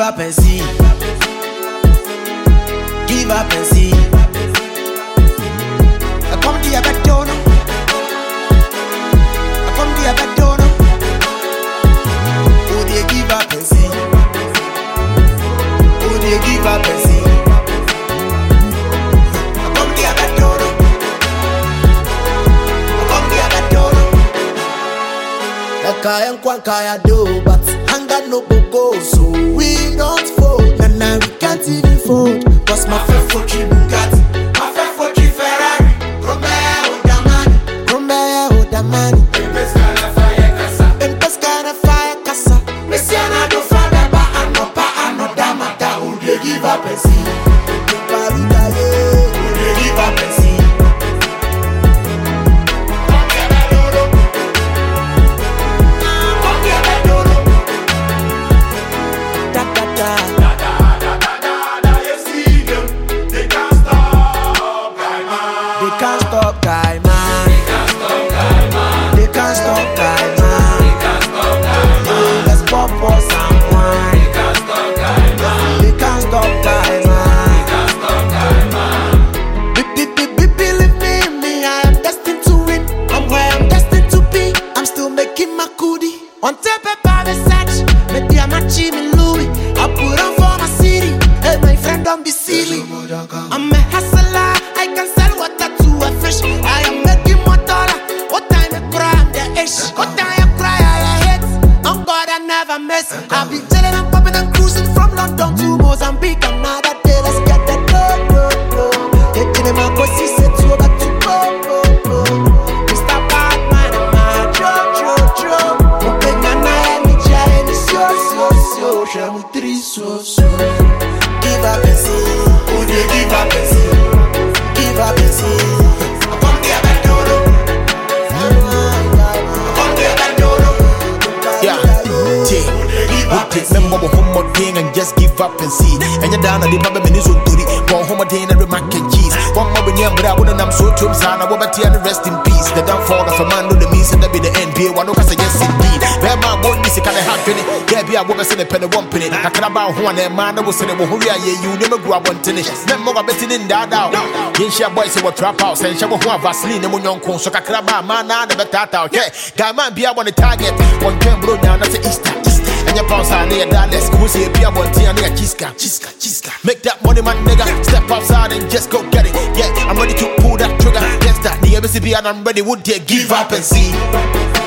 up and see. Give up and see. I come to your back door. I come to your back door. Oh, they give up and see. Oh, they give up and see. I come to your back door. I come to your back door. Kaya and Kaya do, but hunger no go, so we don't fold. And now we can't even fold. Cause my friend for Bugatti, my friend for Ferrari, Romeo Damani, Pescara fire casa, Messiana do Fabeba, and no pa and no damata, who they give up and see. Who they give up and see. On tape by the Versace, me dear my Jimmy Louis. I put on for my city, hey my friend don't be silly. I'm a hustler, I can sell water to a fish. I am making more dollar, what time I cry, I'm the ish. What time I cry, I hate. On God I never miss. I've been chilling and popping and cruising from London to Mozambique. Another day, let's get that dough. Taking in my pussy, set to back to go. Mr. Batman, my Joe. Give up and see. Oh, they give up and see. Give up and see. I come there back door. I come there back door. Yeah, remember home again and just give up and see. And you're down at the Baba Minizun Turi, one home again and mac and cheese. One more when I wouldn't am so to Sana, what and rest in peace. The downfall of a man to the means and that be the end. Be one of us, yes, indeed. Where my one is a kind of happen. There be a woman in a penny one penny. I can about one and man was in a Horia, you never grow up on tennis. Then more betting in that out. Yes, your boys who were trap house and Shabu Vaseline and Munyon Conso Kakraba, man, I never thought out. Yeah, Gaman be on the target. One can blow down at the Easter. And your pounds are near that. Let's go see a beer one tea and a chiska. Make that money, man, nigga. Step outside and just go get it. Yeah, I'm ready to pull that trigger. Yes, that the MCB and I'm ready. Would they give up and see?